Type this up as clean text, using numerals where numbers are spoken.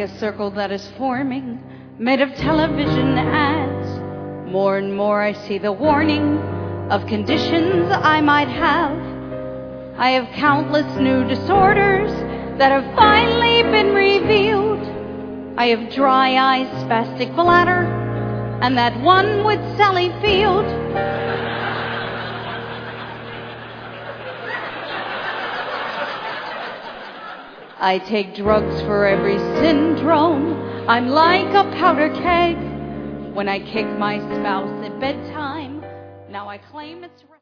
a circle that is forming, made of television ads. More and more I see the warning of conditions I might have. I have countless new disorders that have finally been revealed. I have dry eyes, spastic bladder, and that one with Sally Field. I take drugs for every syndrome. I'm like a powder keg. When I kick my spouse at bedtime, now I claim it's